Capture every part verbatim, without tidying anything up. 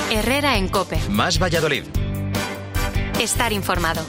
Herrera en COPE. Más Valladolid. Estar informado.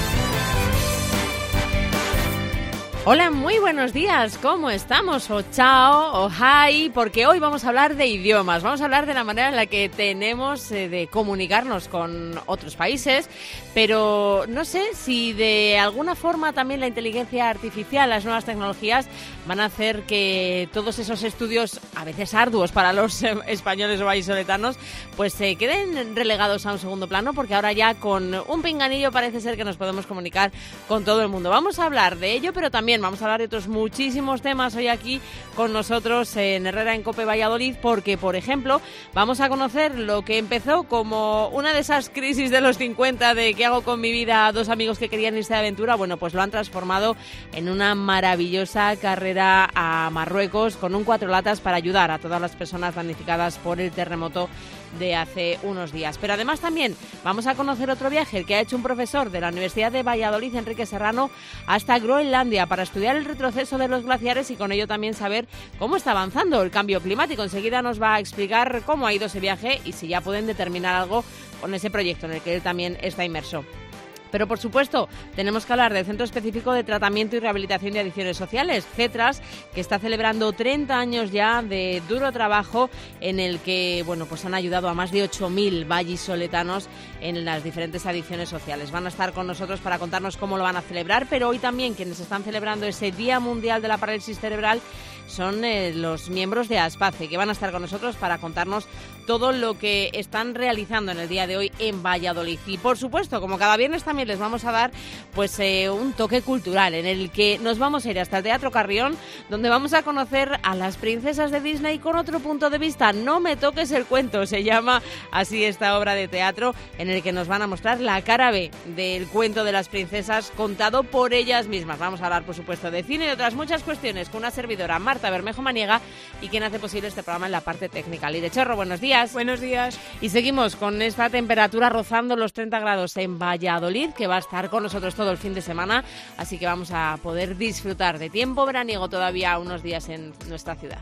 Hola, muy buenos días, ¿cómo estamos? O chao, o hi, porque hoy vamos a hablar de idiomas, vamos a hablar de la manera en la que tenemos eh, de comunicarnos con otros países, pero no sé si de alguna forma también la inteligencia artificial, las nuevas tecnologías van a hacer que todos esos estudios, a veces arduos para los eh, españoles o vallisoletanos, pues se eh, queden relegados a un segundo plano, porque ahora ya con un pinganillo parece ser que nos podemos comunicar con todo el mundo. Vamos a hablar de ello, pero también vamos a hablar de otros muchísimos temas hoy aquí con nosotros en Herrera en COPE Valladolid, porque, por ejemplo, vamos a conocer lo que empezó como una de esas crisis de los cincuenta de ¿qué hago con mi vida? Dos amigos que querían irse de aventura, bueno, pues lo han transformado en una maravillosa carrera a Marruecos con un cuatro latas para ayudar a todas las personas damnificadas por el terremoto de hace unos días. Pero además también vamos a conocer otro viaje, el que ha hecho un profesor de la Universidad de Valladolid, Enrique Serrano, hasta Groenlandia para estudiar el retroceso de los glaciares y con ello también saber cómo está avanzando el cambio climático. Enseguida nos va a explicar cómo ha ido ese viaje y si ya pueden determinar algo con ese proyecto en el que él también está inmerso. Pero, por supuesto, tenemos que hablar del Centro Específico de Tratamiento y Rehabilitación de Adicciones Sociales, CETRAS, que está celebrando treinta años ya de duro trabajo en el que, bueno, pues han ayudado a más de ocho mil vallisoletanos en las diferentes adicciones sociales. Van a estar con nosotros para contarnos cómo lo van a celebrar, pero hoy también quienes están celebrando ese Día Mundial de la Parálisis Cerebral son eh, los miembros de ASPACE, que van a estar con nosotros para contarnos todo lo que están realizando en el día de hoy en Valladolid. Y, por supuesto, como cada viernes también les vamos a dar pues eh, un toque cultural en el que nos vamos a ir hasta el Teatro Carrión, donde vamos a conocer a las princesas de Disney con otro punto de vista. No me toques el cuento, se llama así esta obra de teatro, en el que nos van a mostrar la cara B del cuento de las princesas contado por ellas mismas. Vamos a hablar, por supuesto, de cine y de otras muchas cuestiones con una servidora, Marta Bermejo Maniega, y quien hace posible este programa en la parte técnica. Lide Chorro, buenos días. Buenos días. Y seguimos con esta temperatura rozando los treinta grados en Valladolid, que va a estar con nosotros todo el fin de semana, así que vamos a poder disfrutar de tiempo veraniego todavía unos días en nuestra ciudad.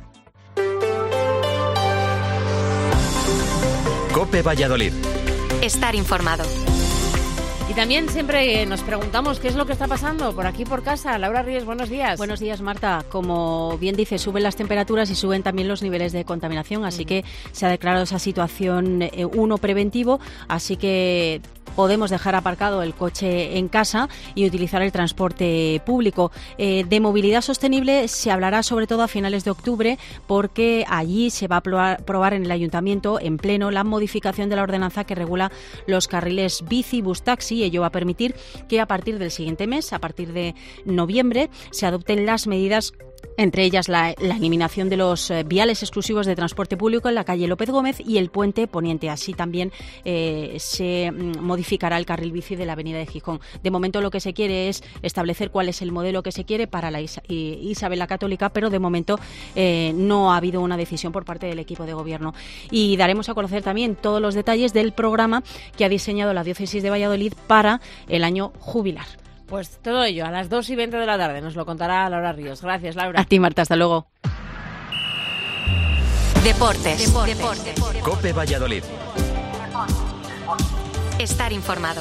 COPE Valladolid. Estar informado. Y también siempre nos preguntamos qué es lo que está pasando por aquí por casa. Laura Ríos, buenos días. Buenos días, Marta. Como bien dice, suben las temperaturas y suben también los niveles de contaminación, así mm. que se ha declarado esa situación eh, uno preventivo, así que podemos dejar aparcado el coche en casa y utilizar el transporte público. Eh, de movilidad sostenible se hablará sobre todo a finales de octubre, porque allí se va a probar, probar en el Ayuntamiento en pleno la modificación de la ordenanza que regula los carriles bici, bus, taxi. Ello va a permitir que a partir del siguiente mes, a partir de noviembre, se adopten las medidas, entre ellas la, la eliminación de los eh, viales exclusivos de transporte público en la calle López Gómez y el puente Poniente. Así también eh, se mm, modificará el carril bici de la avenida de Gijón. De momento lo que se quiere es establecer cuál es el modelo que se quiere para la Is- Isabel la Católica, pero de momento eh, no ha habido una decisión por parte del equipo de gobierno. Y daremos a conocer también todos los detalles del programa que ha diseñado la Diócesis de Valladolid para el año jubilar. Pues todo ello a las dos y veinte de la tarde nos lo contará Laura Ríos. Gracias, Laura. A ti, Marta, hasta luego. Deportes. Deportes. Deportes. COPE Valladolid. Estar informado.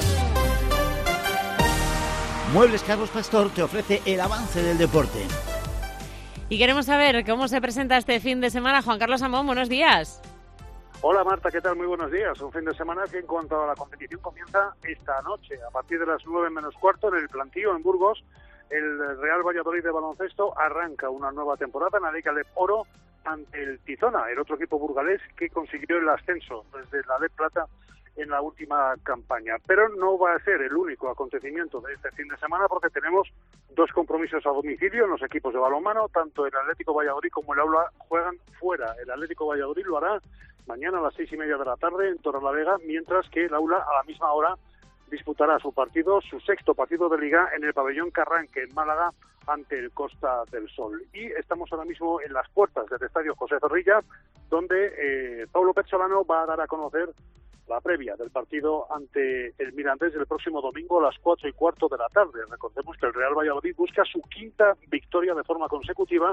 Muebles Carlos Pastor te ofrece el avance del deporte. Y queremos saber cómo se presenta este fin de semana. Juan Carlos Amón, buenos días. Hola Marta, ¿qué tal? Muy buenos días. Un fin de semana que en cuanto a la competición comienza esta noche, a partir de las nueve menos cuarto en el Plantío, en Burgos. El Real Valladolid de baloncesto arranca una nueva temporada en la Liga Leb Oro ante el Tizona, el otro equipo burgalés que consiguió el ascenso desde la Leb Plata en la última campaña. Pero no va a ser el único acontecimiento de este fin de semana, porque tenemos dos compromisos a domicilio en los equipos de balonmano. Tanto el Atlético Valladolid como el Aula juegan fuera. El Atlético Valladolid lo hará mañana a las seis y media de la tarde en Torrelavega, mientras que el Aula a la misma hora disputará su partido, su sexto partido de Liga en el pabellón Carranque en Málaga ante el Costa del Sol. Y estamos ahora mismo en las puertas del Estadio José Zorrilla, donde eh, Paulo Pezzolano va a dar a conocer la previa del partido ante el Mirandés el próximo domingo a las cuatro y cuarto de la tarde. Recordemos que el Real Valladolid busca su quinta victoria de forma consecutiva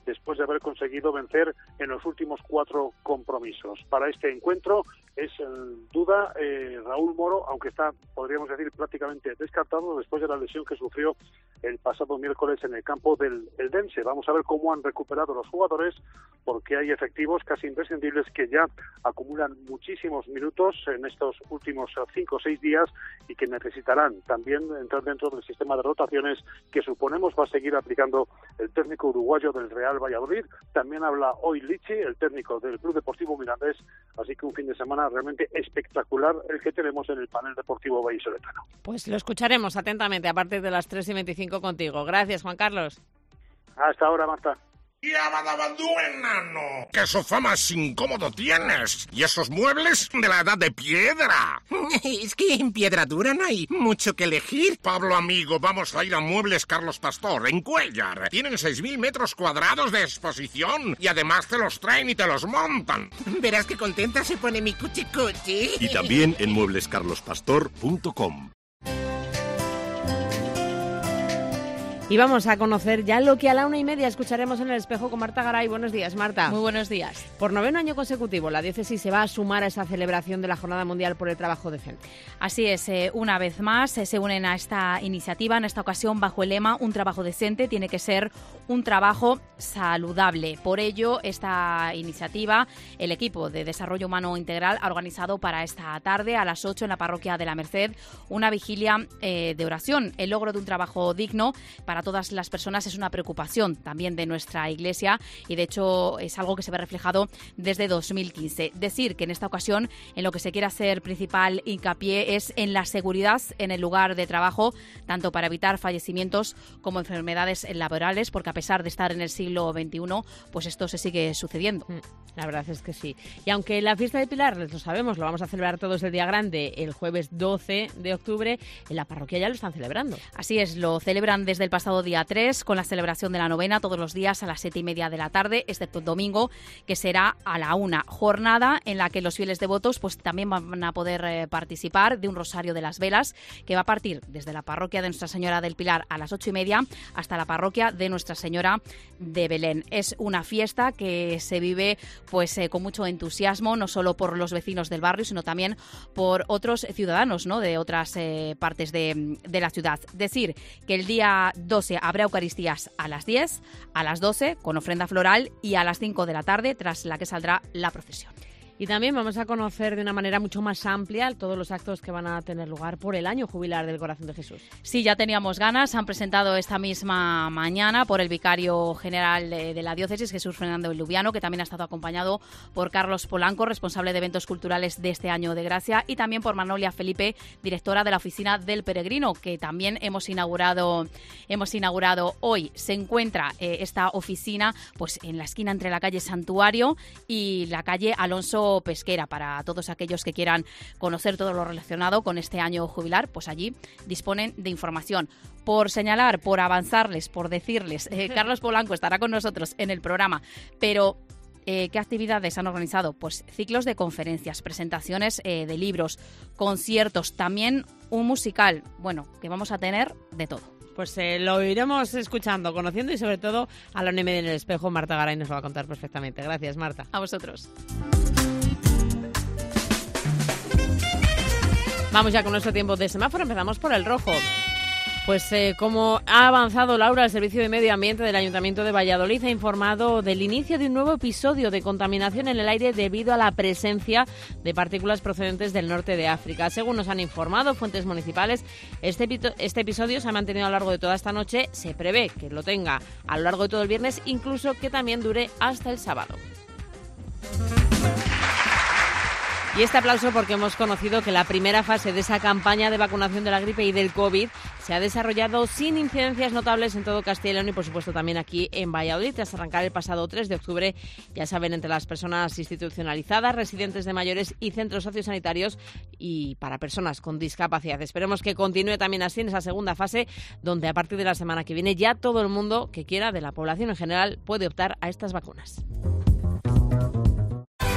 después de haber conseguido vencer en los últimos cuatro compromisos. Para este encuentro es en duda eh, Raúl Moro, aunque está, podríamos decir, prácticamente descartado después de la lesión que sufrió el pasado miércoles en el campo del Eldense. Vamos a ver cómo han recuperado los jugadores, porque hay efectivos casi imprescindibles que ya acumulan muchísimos minutos en estos últimos cinco o seis días y que necesitarán también entrar dentro del sistema de rotaciones que suponemos va a seguir aplicando el técnico uruguayo del Real Valladolid. También habla hoy Lichi, el técnico del Club Deportivo Mirandés, así que un fin de semana realmente espectacular el que tenemos en el panel deportivo vallisoletano. Pues lo escucharemos atentamente a partir de las tres y veinticinco contigo. Gracias, Juan Carlos. Hasta ahora, Marta. ¡Ya badabandú, enano! ¡Qué sofá más incómodo tienes! ¿Y esos muebles de la edad de piedra? Es que en piedra dura no hay mucho que elegir. Pablo, amigo, vamos a ir a Muebles Carlos Pastor, en Cuéllar. Tienen seis mil metros cuadrados de exposición y además te los traen y te los montan. Verás qué contenta se pone mi cuchi-cuchi. Y también en muebles carlos pastor punto com. Y vamos a conocer ya lo que a la una y media escucharemos en el espejo con Marta Garay. Buenos días, Marta. Muy buenos días. Por noveno año consecutivo, la diócesis se va a sumar a esa celebración de la Jornada Mundial por el Trabajo Decente. Así es, eh, una vez más eh, se unen a esta iniciativa, en esta ocasión bajo el lema Un trabajo decente tiene que ser un trabajo saludable. Por ello, esta iniciativa, el equipo de Desarrollo Humano Integral ha organizado para esta tarde a las ocho en la parroquia de la Merced una vigilia eh, de oración. El logro de un trabajo digno para todas las personas es una preocupación también de nuestra Iglesia y de hecho es algo que se ve reflejado desde dos mil quince. Decir que en esta ocasión en lo que se quiere hacer principal hincapié es en la seguridad en el lugar de trabajo, tanto para evitar fallecimientos como enfermedades laborales, porque a pesar de estar en el siglo veintiuno, pues esto se sigue sucediendo. La verdad es que sí. Y aunque la fiesta de Pilar, lo sabemos, lo vamos a celebrar todos el día grande, el jueves doce de octubre, en la parroquia ya lo están celebrando. Así es, lo celebran desde el pasado día tres con la celebración de la novena todos los días a las siete y media de la tarde, excepto el domingo, que será a la una. Jornada en la que los fieles devotos pues también van a poder eh, participar de un rosario de las velas que va a partir desde la parroquia de Nuestra Señora del Pilar a las ocho y media hasta la parroquia de Nuestra Señora de Belén. Es una fiesta que se vive pues eh, con mucho entusiasmo, no solo por los vecinos del barrio, sino también por otros ciudadanos, ¿no?, de otras eh, partes de, de la ciudad. Decir que el día doce habrá Eucaristías a las diez, a las doce con ofrenda floral y a las cinco de la tarde, tras la que saldrá la procesión. Y también vamos a conocer de una manera mucho más amplia todos los actos que van a tener lugar por el año jubilar del Corazón de Jesús. Sí, ya teníamos ganas. Han presentado esta misma mañana por el vicario general de la diócesis, Jesús Fernando Lubiano, que también ha estado acompañado por Carlos Polanco, responsable de eventos culturales de este año de gracia, y también por Manolia Felipe, directora de la oficina del Peregrino, que también hemos inaugurado, hemos inaugurado hoy. Se encuentra eh, esta oficina pues en la esquina entre la calle Santuario y la calle Alonso Pesquera. Para todos aquellos que quieran conocer todo lo relacionado con este año jubilar, pues allí disponen de información. Por señalar, por avanzarles, por decirles, eh, Carlos Polanco estará con nosotros en el programa, pero Eh, ¿qué actividades han organizado? Pues ciclos de conferencias, presentaciones eh, de libros, conciertos, también un musical, bueno, que vamos a tener de todo. Pues eh, lo iremos escuchando, conociendo y sobre todo a la una y media en el espejo. Marta Garay nos lo va a contar perfectamente. Gracias, Marta. A vosotros. Vamos ya con nuestro tiempo de semáforo. Empezamos por el rojo. Pues eh, como ha avanzado Laura, el Servicio de Medio Ambiente del Ayuntamiento de Valladolid ha informado del inicio de un nuevo episodio de contaminación en el aire debido a la presencia de partículas procedentes del norte de África. Según nos han informado fuentes municipales, este, este episodio se ha mantenido a lo largo de toda esta noche. Se prevé que lo tenga a lo largo de todo el viernes, incluso que también dure hasta el sábado. Y este aplauso porque hemos conocido que la primera fase de esa campaña de vacunación de la gripe y del COVID se ha desarrollado sin incidencias notables en todo Castilla y León y, por supuesto, también aquí en Valladolid, tras arrancar el pasado tres de octubre, ya saben, entre las personas institucionalizadas, residentes de mayores y centros sociosanitarios y para personas con discapacidad. Esperemos que continúe también así en esa segunda fase, donde a partir de la semana que viene ya todo el mundo que quiera, de la población en general, puede optar a estas vacunas.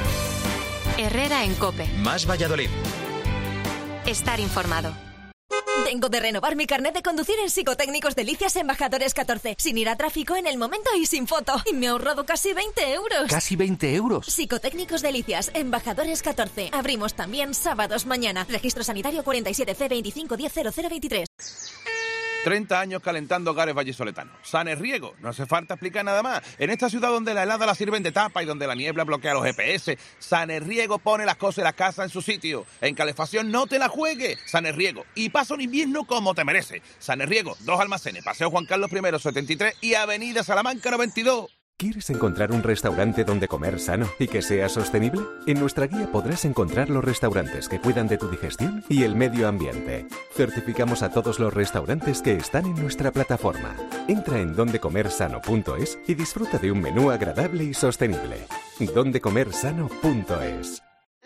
Herrera en COPE. Más Valladolid. Estar informado. Vengo de renovar mi carnet de conducir en Psicotécnicos Delicias Embajadores catorce, sin ir a tráfico en el momento y sin foto. Y me he ahorrado casi veinte euros. ¿Casi veinte euros? Psicotécnicos Delicias Embajadores catorce. Abrimos también sábados mañana. Registro sanitario cuarenta y siete C veinticinco diez cero cero veintitrés. treinta años calentando hogares vallisoletanos. Sanerriego, no hace falta explicar nada más. En esta ciudad donde la helada la sirven de tapa y donde la niebla bloquea los G P S, Sanerriego pone las cosas de la casa en su sitio. En calefacción no te la juegues. Sanerriego. Y pasa un invierno como te merece. Sanerriego, dos almacenes, Paseo Juan Carlos I setenta y tres y Avenida Salamanca noventa y dos. ¿Quieres encontrar un restaurante donde comer sano y que sea sostenible? En nuestra guía podrás encontrar los restaurantes que cuidan de tu digestión y el medio ambiente. Certificamos a todos los restaurantes que están en nuestra plataforma. Entra en donde comer sano punto es y disfruta de un menú agradable y sostenible. donde comer sano punto es.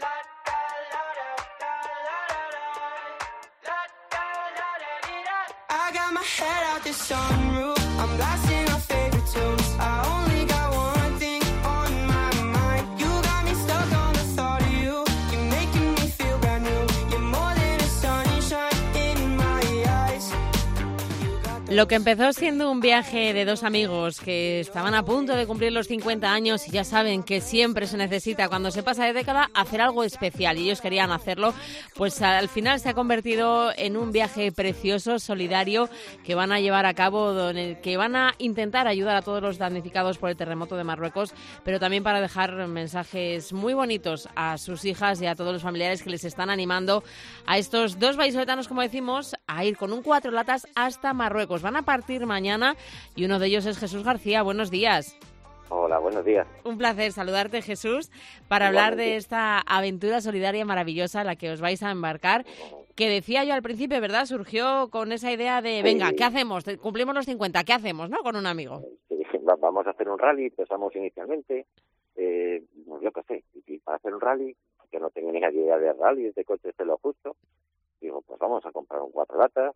Lo que empezó siendo un viaje de dos amigos que estaban a punto de cumplir los cincuenta años y ya saben que siempre se necesita cuando se pasa de década hacer algo especial y ellos querían hacerlo, pues al final se ha convertido en un viaje precioso, solidario, que van a llevar a cabo, en el que van a intentar ayudar a todos los damnificados por el terremoto de Marruecos, pero también para dejar mensajes muy bonitos a sus hijas y a todos los familiares que les están animando a estos dos vallisoletanos, como decimos, a ir con un cuatro latas hasta Marruecos. Van a partir mañana y uno de ellos es Jesús García. Buenos días. Hola, buenos días. Un placer saludarte, Jesús, para hablar de esta aventura solidaria maravillosa en la que os vais a embarcar, que decía yo al principio, ¿verdad? Surgió con esa idea de, venga, ¿qué hacemos? Cumplimos los cincuenta, ¿qué hacemos, no? Con un amigo. Sí, vamos a hacer un rally, empezamos inicialmente, eh, yo qué sé, y para hacer un rally, que no tengo ni idea de rally, de coches de lo justo, digo, pues vamos a comprar un cuatro latas.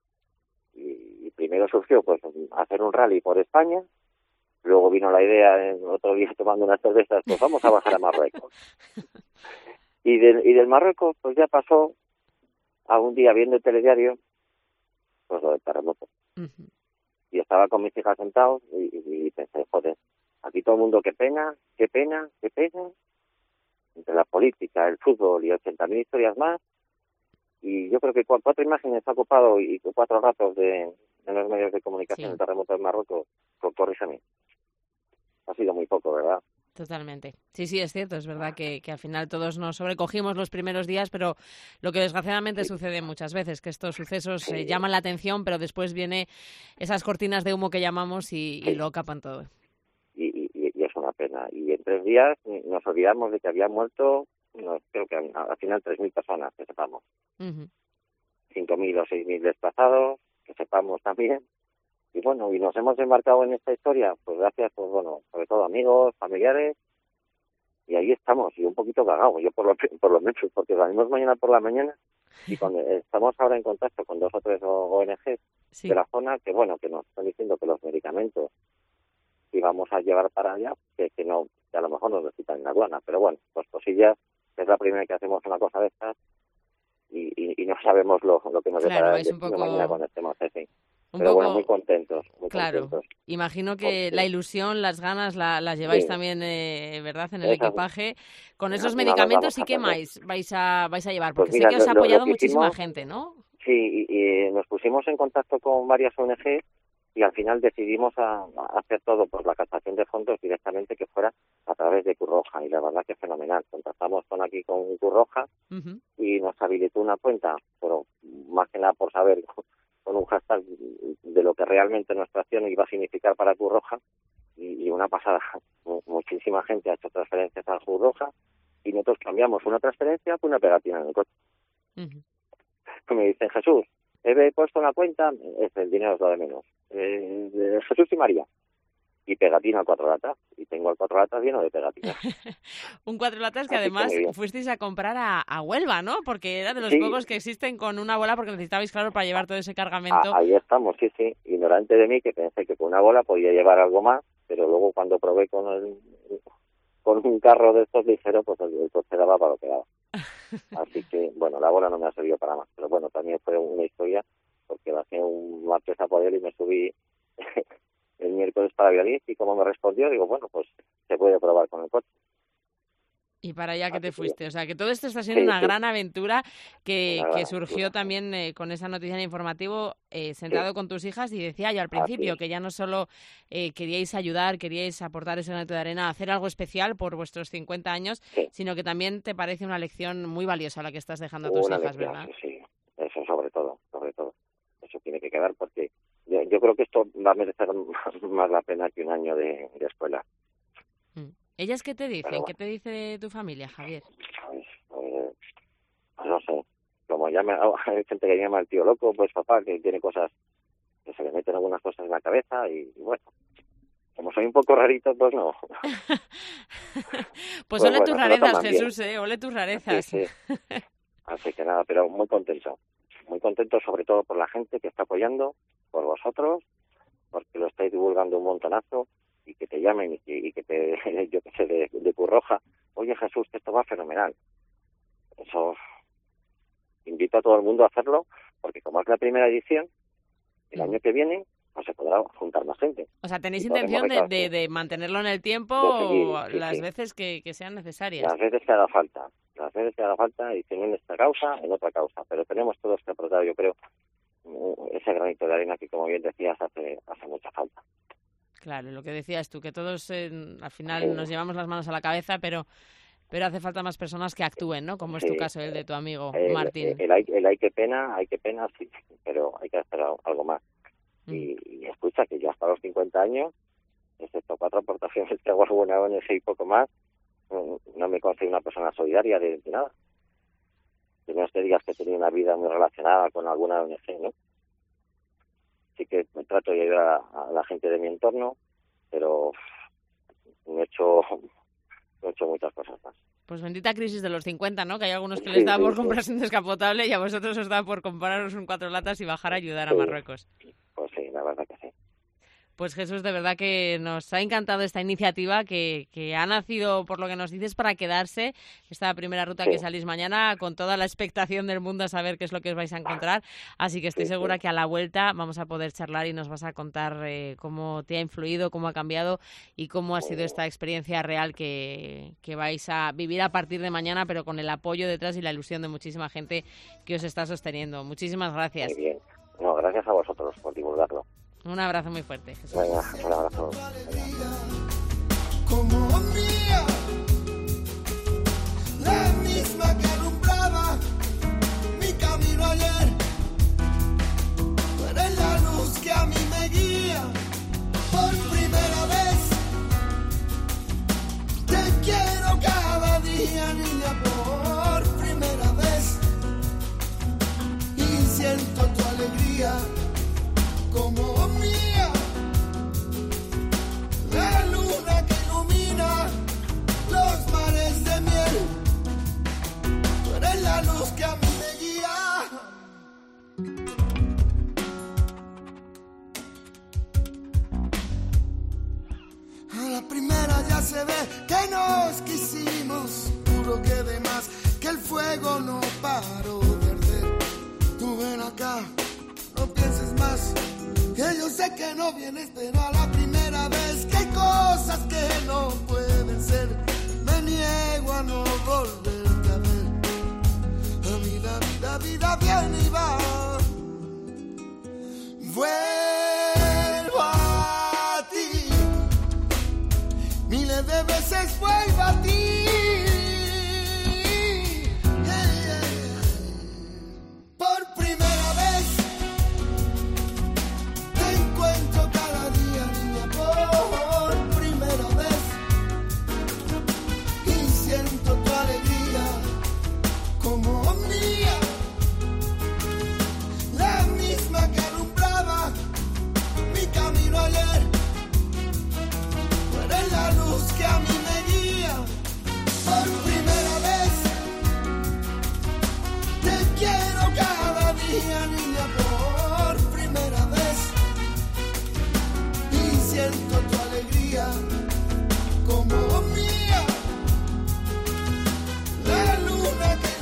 Y primero surgió pues hacer un rally por España, luego vino la idea, otro día tomando unas cervezas, pues vamos a bajar a Marruecos. Y, de, y del Marruecos pues ya pasó a un día viendo el telediario, pues lo del terremoto. Uh-huh. Y estaba con mis hijas sentados y, y, y pensé, joder, aquí todo el mundo, qué pena, qué pena, qué pena, entre la política, el fútbol y ochenta mil historias más. Y yo creo que cuatro imágenes ha ocupado y cuatro ratos de, en los medios de comunicación del sí. terremoto de Marruecos, por corrígeme. Ha sido muy poco, ¿verdad? Totalmente. Sí, sí, es cierto. Es verdad que, que al final todos nos sobrecogimos los primeros días, pero lo que desgraciadamente sí. sucede muchas veces, que estos sucesos sí. eh, llaman la atención, pero después viene esas cortinas de humo que llamamos y, sí. y lo capan todo. Y, y, y es una pena. Y en tres días nos olvidamos de que habían muerto... No, creo que al final tres mil personas, que sepamos. Uh-huh. cinco mil o seis mil desplazados, que sepamos también. Y bueno, y nos hemos embarcado en esta historia, pues gracias, pues bueno, sobre todo amigos, familiares, y ahí estamos, y un poquito cagados, yo por lo, por lo menos, porque salimos mañana por la mañana, y cuando estamos ahora en contacto con dos o tres O N Ges sí. de la zona, que bueno, que nos están diciendo que los medicamentos que vamos a llevar para allá, que, que no, que a lo mejor nos los quitan en la aduana, pero bueno, pues cosillas. Es la primera vez que hacemos una cosa de estas y, y, y no sabemos lo, lo que nos claro, depara un poco... mañana cuando estemos así. Un Pero poco... bueno, muy contentos. Muy claro, contentos. Imagino que la ilusión, las ganas la, las lleváis sí. también, eh, ¿verdad?, en el Esa, equipaje. Con esos no, medicamentos, ¿y qué más vais a, vais a llevar? Porque pues mira, sé que os ha apoyado lo, lo muchísima hicimos, gente, ¿no? Sí, y, y nos pusimos en contacto con varias O N Ges y al final decidimos a, a hacer todo por la captación de fondos directamente que fuera a través de Cruz Roja, y la verdad que es fenomenal. Contactamos con aquí con Cruz Roja uh-huh. y nos habilitó una cuenta, pero más que nada por saber con un hashtag de lo que realmente nuestra acción iba a significar para Cruz Roja, y, y una pasada, muchísima gente ha hecho transferencias a Cruz Roja y nosotros cambiamos una transferencia por una pegatina en el coche. Uh-huh. Me dicen, Jesús, he puesto una cuenta, el dinero es lo de menos. Eh, de Jesús y María. Y pegatina cuatro latas. Y tengo el cuatro latas lleno de pegatinas. Un cuatro latas que Así además que fuisteis a comprar a, a Huelva, ¿no? Porque era de los sí. pocos que existen con una bola porque necesitabais, claro, para llevar todo ese cargamento. Ah, ahí estamos, sí, sí. Ignorante de mí que pensé que con una bola podía llevar algo más, pero luego cuando probé con el, con un carro de estos ligeros, pues el, el coche daba para lo que daba. Así que, bueno, la bola no me ha servido para más. Pero bueno, también fue una historia, porque bajé un martes a Podel y me subí el miércoles para Valladolid, y como me respondió, digo, bueno, pues se puede probar con el coche. Y para allá que te fuiste. O sea, que todo esto está siendo sí, una sí. gran aventura que, una que gran surgió aventura. también eh, con esa noticia en informativo, eh, sentado sí. con tus hijas, y decía yo al principio Así. que ya no solo eh, queríais ayudar, queríais aportar ese granito de arena, hacer algo especial por vuestros cincuenta años, sí. sino que también te parece una lección muy valiosa la que estás dejando a tus una hijas, lección, ¿verdad? Sí, eso sobre todo, sobre todo. Eso tiene que quedar, porque yo, yo creo que esto va a merecer más la pena que un año de, de escuela. Mm. ¿Ellas qué te dicen? Bueno, ¿qué te dice tu familia, Javier? Pues, pues, pues no sé. Como ya me, hay gente que llama al tío loco, pues papá, que tiene cosas, que se le meten algunas cosas en la cabeza y, y bueno, como soy un poco rarito, pues no. pues, pues ole bueno, tus rarezas, Jesús, ¿eh? Ole tus rarezas. Sí, sí. Así que nada, pero muy contento. Muy contento sobre todo por la gente que está apoyando, por vosotros, porque lo estáis divulgando un montonazo, y que te llamen y que, y que te, yo qué sé, de, de Curroja, oye Jesús, que esto va fenomenal. Eso, invito a todo el mundo a hacerlo, porque como es la primera edición, el año que viene, pues se podrá juntar más gente. O sea, ¿tenéis intención de, de, de mantenerlo en el tiempo seguir, sí, las sí. veces que, que sean necesarias? Las veces que haga falta, las veces que haga falta, y si no en esta causa, en otra causa, pero tenemos todos que aportar, yo creo, ese granito de arena que, como bien decías, hace, hace mucha falta. Claro, lo que decías tú, que todos eh, al final sí. nos llevamos las manos a la cabeza, pero pero hace falta más personas que actúen, ¿no? Como sí. es tu caso, el de tu amigo el, Martín. El, el, hay, el hay que pena, hay que pena, sí, pero hay que hacer algo más. Mm. Y, y escucha, que yo hasta los cincuenta años, excepto cuatro aportaciones que hago a alguna O N G y poco más, no me considero una persona solidaria de, de nada. Que no es que digas que he tenido una vida muy relacionada con alguna O N G, ¿no? Sí que me trato de ayudar a, a la gente de mi entorno, pero no he hecho, no he hecho muchas cosas más. Pues bendita crisis de los cincuenta, ¿no? Que hay algunos que les da sí, por sí, comprarse sí. un descapotable y a vosotros os da por compraros un cuatro latas y bajar a ayudar sí. a Marruecos. Pues sí, la verdad que sí. Pues Jesús, de verdad que nos ha encantado esta iniciativa que, que ha nacido, por lo que nos dices, para quedarse. Esta primera ruta sí. que salís mañana, con toda la expectación del mundo a saber qué es lo que os vais a encontrar. Así que estoy sí, segura sí. que a la vuelta vamos a poder charlar y nos vas a contar eh, cómo te ha influido, cómo ha cambiado y cómo ha sido esta experiencia real que, que vais a vivir a partir de mañana, pero con el apoyo detrás y la ilusión de muchísima gente que os está sosteniendo. Muchísimas gracias. Muy bien. No, gracias a vosotros por divulgarlo. Un abrazo muy fuerte, Jesús. Venga, un abrazo. Como un día, la misma que alumbraba mi camino ayer. Tú eres la luz que a mí me guía por primera vez. Te quiero cada día, niña, por primera vez. Y siento tu alegría como mía, la luna que ilumina los mares de miel. Tú eres la luz que a mí me guía. A la primera ya se ve que nos quisimos, juro que de más, que el fuego no paró de arder. Tú ven acá, no pienses más, que yo sé que no vienes, pero a la primera vez que hay cosas que no pueden ser, me niego a no volverte a ver. A mí la vida, vida viene y va. Vuelvo a ti, miles de veces vuelvo a ti. Yeah, yeah. Por primera vez encuentro cada día, niña, por primera vez. Y siento tu alegría como mía, la misma que alumbraba mi camino ayer. Tú eres la luz que a mí me guía por primera vez. Te quiero cada día, niña, por primera vez. Siento tu alegría como mía, la luna que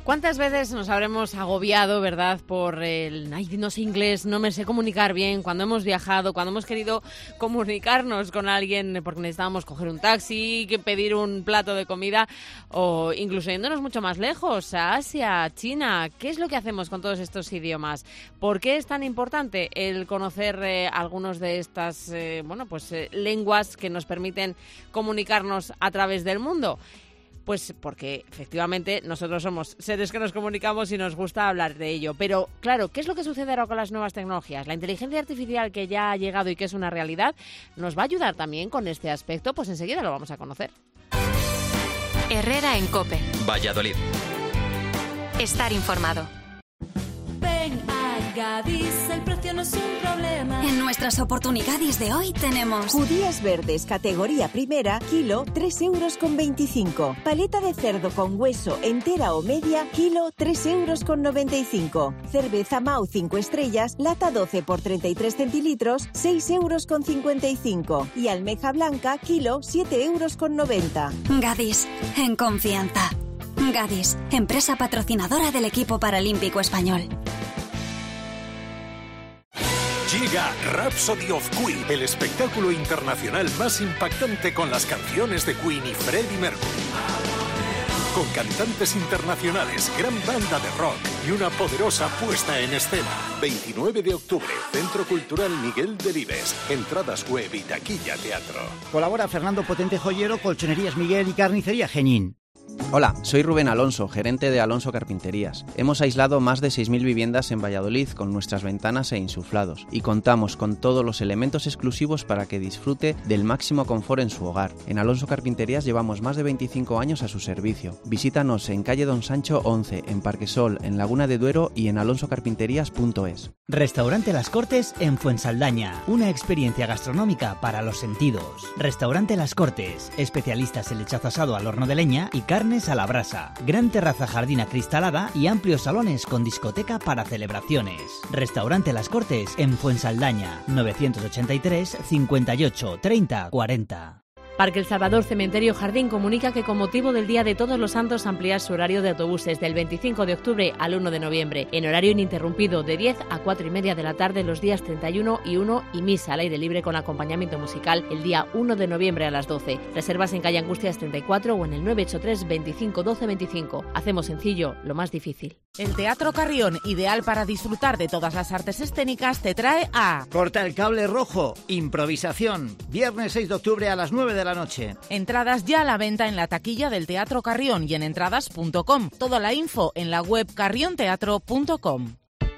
¿Cuántas veces nos habremos agobiado, verdad, por el, ay, no sé inglés, no me sé comunicar bien, cuando hemos viajado, cuando hemos querido comunicarnos con alguien porque necesitábamos coger un taxi, que pedir un plato de comida, o incluso yéndonos mucho más lejos, a Asia, a China? ¿Qué es lo que hacemos con todos estos idiomas? ¿Por qué es tan importante el conocer eh, algunos de estas eh, bueno, pues, eh, lenguas que nos permiten comunicarnos a través del mundo? Pues porque efectivamente nosotros somos seres que nos comunicamos y nos gusta hablar de ello. Pero claro, ¿qué es lo que sucede ahora con las nuevas tecnologías? La inteligencia artificial que ya ha llegado y que es una realidad, ¿nos va a ayudar también con este aspecto? Pues enseguida lo vamos a conocer. Herrera en COPE. Valladolid. Estar informado. Ven a Gadis, el precio no es un problema. En nuestras oportunidades de hoy tenemos judías verdes, categoría primera, kilo, tres euros con veinticinco. Paleta de cerdo con hueso, entera o media, kilo, tres euros con noventa y cinco. Cerveza Mau cinco estrellas, lata doce por treinta y tres centilitros, seis euros con cincuenta y cinco. Y almeja blanca, kilo, siete euros con noventa. Gadis, en confianza. Gadis, empresa patrocinadora del equipo paralímpico español. Llega Rhapsody of Queen, el espectáculo internacional más impactante con las canciones de Queen y Freddie Mercury. Con cantantes internacionales, gran banda de rock y una poderosa puesta en escena. veintinueve de octubre, Centro Cultural Miguel Delibes. Entradas web y taquilla teatro. Colabora Fernando Potente Joyero, Colchonerías Miguel y Carnicería Genín. Hola, soy Rubén Alonso, gerente de Alonso Carpinterías. Hemos aislado más de seis mil viviendas en Valladolid con nuestras ventanas e insuflados y contamos con todos los elementos exclusivos para que disfrute del máximo confort en su hogar. En Alonso Carpinterías llevamos más de veinticinco años a su servicio. Visítanos en calle Don Sancho once, en Parquesol, en Laguna de Duero y en alonso carpinterías punto es. Restaurante Las Cortes en Fuensaldaña, una experiencia gastronómica para los sentidos. Restaurante Las Cortes, especialistas en lechazo asado al horno de leña y carnes a la brasa. Gran terraza jardín acristalada y amplios salones con discoteca para celebraciones. Restaurante Las Cortes en Fuensaldaña, novecientos ochenta y tres, cincuenta y ocho, treinta, cuarenta. Parque El Salvador Cementerio Jardín comunica que con motivo del Día de Todos los Santos amplía su horario de autobuses del veinticinco de octubre al uno de noviembre, en horario ininterrumpido de diez a cuatro y media de la tarde los días treinta y uno y uno y misa al aire libre con acompañamiento musical el día uno de noviembre a las doce. Reservas en calle Angustias treinta y cuatro o en el nueve ocho tres, veinticinco, doce, veinticinco. Hacemos sencillo lo más difícil. El Teatro Carrión, ideal para disfrutar de todas las artes escénicas, te trae a Corta el cable rojo, improvisación, viernes seis de octubre a las nueve de la noche. Entradas ya a la venta en la taquilla del Teatro Carrión y en entradas punto com. Toda la info en la web carrión teatro punto com.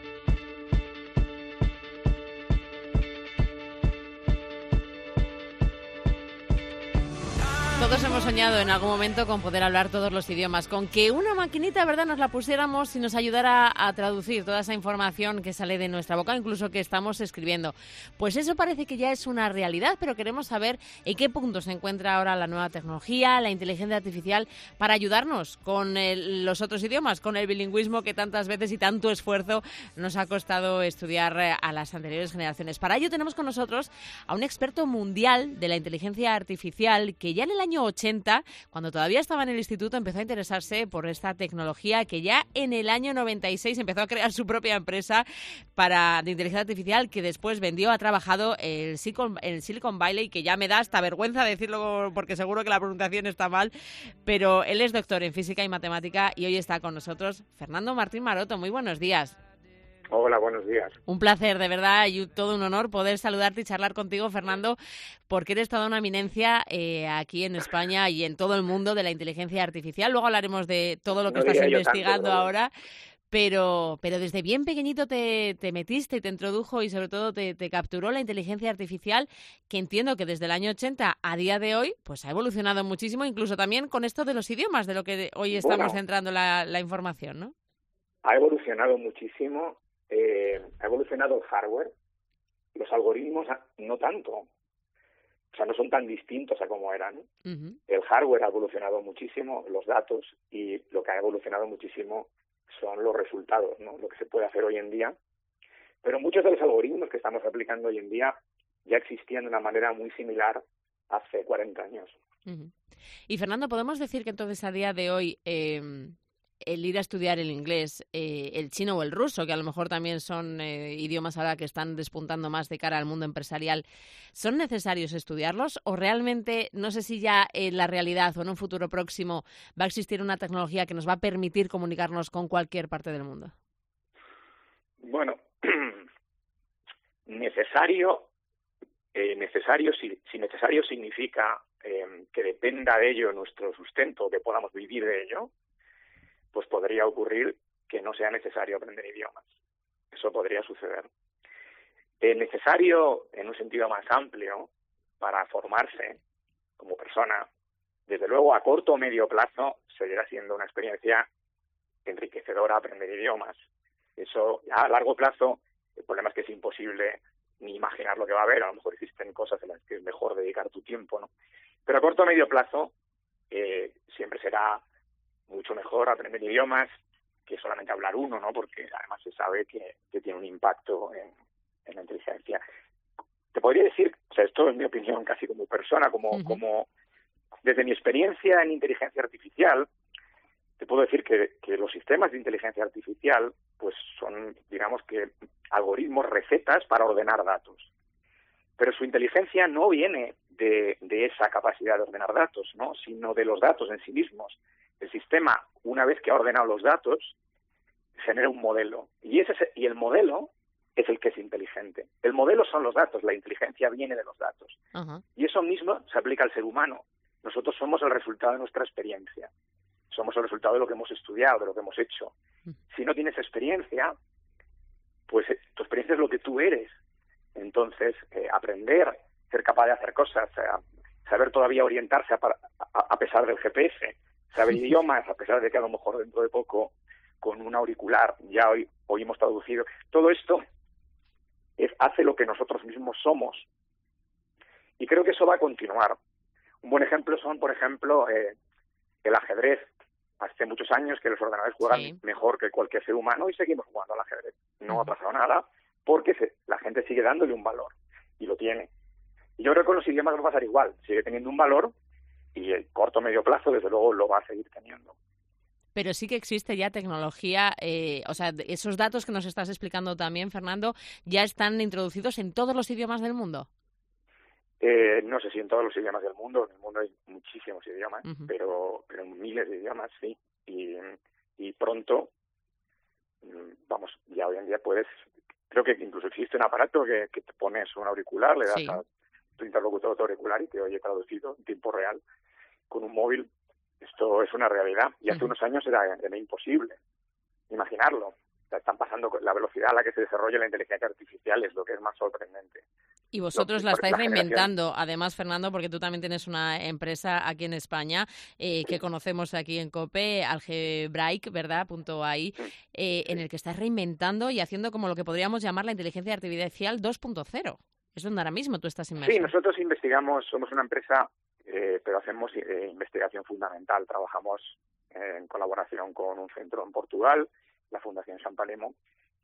Todos hemos soñado en algún momento con poder hablar todos los idiomas, con que una maquinita, ¿verdad?, nos la pusiéramos y nos ayudara a traducir toda esa información que sale de nuestra boca, incluso que estamos escribiendo. Pues eso parece que ya es una realidad, pero queremos saber en qué punto se encuentra ahora la nueva tecnología, la inteligencia artificial, para ayudarnos con el, los otros idiomas, con el bilingüismo que tantas veces y tanto esfuerzo nos ha costado estudiar a las anteriores generaciones. Para ello tenemos con nosotros a un experto mundial de la inteligencia artificial que ya en el año ochenta, cuando todavía estaba en el instituto, empezó a interesarse por esta tecnología, que ya en el año noventa y seis empezó a crear su propia empresa para, de inteligencia artificial, que después vendió, ha trabajado en Silicon, en Silicon Valley, que ya me da hasta vergüenza decirlo porque seguro que la pronunciación está mal, pero él es doctor en física y matemática y hoy está con nosotros Fernando Martín Maroto. Muy buenos días. Hola, buenos días. Un placer, de verdad, y todo un honor poder saludarte y charlar contigo, Fernando, porque eres toda una eminencia eh, aquí en España y en todo el mundo de la inteligencia artificial. Luego hablaremos de todo lo que no estás investigando tanto, ahora, pero pero desde bien pequeñito te, te metiste y te introdujo y sobre todo te, te capturó la inteligencia artificial, que entiendo que desde el año ochenta a día de hoy pues ha evolucionado muchísimo, incluso también con esto de los idiomas, de lo que hoy estamos bueno, centrando la, la información, ¿no? Ha evolucionado muchísimo. Eh, ha evolucionado el hardware, los algoritmos no tanto, o sea, no son tan distintos a como eran. Uh-huh. El hardware ha evolucionado muchísimo, los datos, y lo que ha evolucionado muchísimo son los resultados, ¿no? Lo que se puede hacer hoy en día. Pero muchos de los algoritmos que estamos aplicando hoy en día ya existían de una manera muy similar hace cuarenta años. Uh-huh. Y Fernando, ¿podemos decir que entonces a día de hoy... Eh... el ir a estudiar el inglés, eh, el chino o el ruso, que a lo mejor también son eh, idiomas ahora que están despuntando más de cara al mundo empresarial, ¿son necesarios estudiarlos o realmente, no sé si ya en la realidad o en un futuro próximo va a existir una tecnología que nos va a permitir comunicarnos con cualquier parte del mundo? Bueno, necesario, eh, necesario si, si necesario significa eh, que dependa de ello nuestro sustento, que podamos vivir de ello, pues podría ocurrir que no sea necesario aprender idiomas. Eso podría suceder. Es necesario, en un sentido más amplio, para formarse como persona, desde luego a corto o medio plazo seguirá siendo una experiencia enriquecedora aprender idiomas. Eso ya a largo plazo, el problema es que es imposible ni imaginar lo que va a haber. A lo mejor existen cosas en las que es mejor dedicar tu tiempo, ¿no? Pero a corto o medio plazo eh, siempre será mucho mejor aprender idiomas que solamente hablar uno, ¿no? Porque además se sabe que, que tiene un impacto en, en la inteligencia. Te podría decir, o sea, esto es mi opinión casi como persona, como, uh-huh. como desde mi experiencia en inteligencia artificial, te puedo decir que, que los sistemas de inteligencia artificial pues son, digamos que, algoritmos, recetas para ordenar datos. Pero su inteligencia no viene de, de esa capacidad de ordenar datos, ¿no? Sino de los datos en sí mismos. El sistema, una vez que ha ordenado los datos, genera un modelo. Y, ese, y el modelo es el que es inteligente. El modelo son los datos, la inteligencia viene de los datos. Uh-huh. Y eso mismo se aplica al ser humano. Nosotros somos el resultado de nuestra experiencia. Somos el resultado de lo que hemos estudiado, de lo que hemos hecho. Si no tienes experiencia, pues tu experiencia es lo que tú eres. Entonces, eh, aprender, ser capaz de hacer cosas, eh, saber todavía orientarse a, a, a pesar del G P S, saber idiomas, a pesar de que a lo mejor dentro de poco con un auricular ya hoy oímos traducido. Todo esto es, hace lo que nosotros mismos somos. Y creo que eso va a continuar. Un buen ejemplo son, por ejemplo, eh, el ajedrez. Hace muchos años que los ordenadores juegan sí. mejor que cualquier ser humano y seguimos jugando al ajedrez. No uh-huh. ha pasado nada porque se, la gente sigue dándole un valor y lo tiene. Y yo creo que con los idiomas va a pasar igual. Sigue teniendo un valor y el corto o medio plazo, desde luego, lo va a seguir teniendo. Pero sí que existe ya tecnología, eh, o sea, esos datos que nos estás explicando también, Fernando, ya están introducidos en todos los idiomas del mundo. Eh, no sé si en todos los idiomas del mundo, en el mundo hay muchísimos idiomas, uh-huh. pero, pero en miles de idiomas sí. Y, y pronto, vamos, ya hoy en día puedes, creo que incluso existe un aparato que, que te pones un auricular, le das sí. a tu interlocutor tu auricular y te oye traducido en tiempo real con un móvil. Esto es una realidad y hace uh-huh. unos años era, era imposible imaginarlo. O sea, están pasando, la velocidad a la que se desarrolla la inteligencia artificial es lo que es más sorprendente. Y vosotros la estáis reinventando, además, Fernando, porque tú también tienes una empresa aquí en España eh, que conocemos aquí en COPE, Algebraic, ¿verdad? Punto .ai, eh, en el que estás reinventando y haciendo como lo que podríamos llamar la inteligencia artificial dos punto cero. Es donde ahora mismo tú estás inmerso. Sí, nosotros investigamos, somos una empresa, eh, pero hacemos eh, investigación fundamental. Trabajamos eh, en colaboración con un centro en Portugal, la Fundación San Palemo,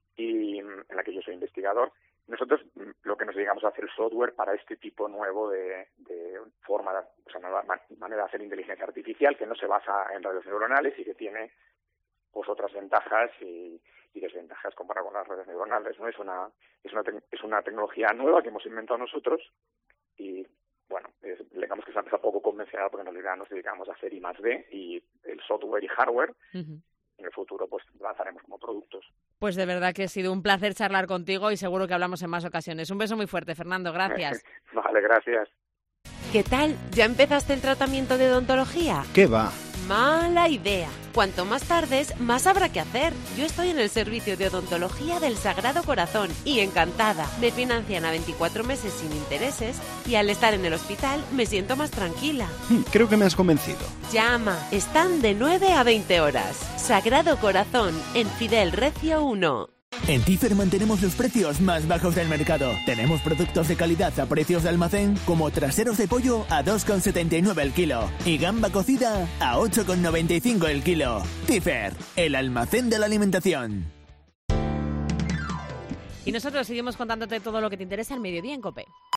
y en la que yo soy investigador. Nosotros lo que nos dedicamos a hacer software para este tipo nuevo de, de forma, de, o sea, nueva manera de hacer inteligencia artificial que no se basa en redes neuronales y que tiene pues otras ventajas y, y desventajas comparado con las redes neuronales, ¿no? Es una es una te- es una tecnología nueva que hemos inventado nosotros y bueno, es, digamos que es una empresa poco convencional porque en realidad nos dedicamos a hacer I más D y el software y hardware. Uh-huh. En el futuro pues lanzaremos como productos. Pues de verdad que ha sido un placer charlar contigo y seguro que hablamos en más ocasiones. Un beso muy fuerte, Fernando, gracias. Vale, gracias. ¿Qué tal? ¿Ya empezaste el tratamiento de odontología? ¿Qué va? Mala idea. Cuanto más tardes, más habrá que hacer. Yo estoy en el servicio de odontología del Sagrado Corazón y encantada. Me financian a veinticuatro meses sin intereses y al estar en el hospital me siento más tranquila. Creo que me has convencido. Llama. Están de nueve a veinte horas. Sagrado Corazón, en Fidel Recio uno. En Tifer mantenemos los precios más bajos del mercado. Tenemos productos de calidad a precios de almacén, como traseros de pollo a dos con setenta y nueve el kilo y gamba cocida a ocho con noventa y cinco el kilo. Tifer, el almacén de la alimentación. Y nosotros seguimos contándote todo lo que te interesa al mediodía en COPE.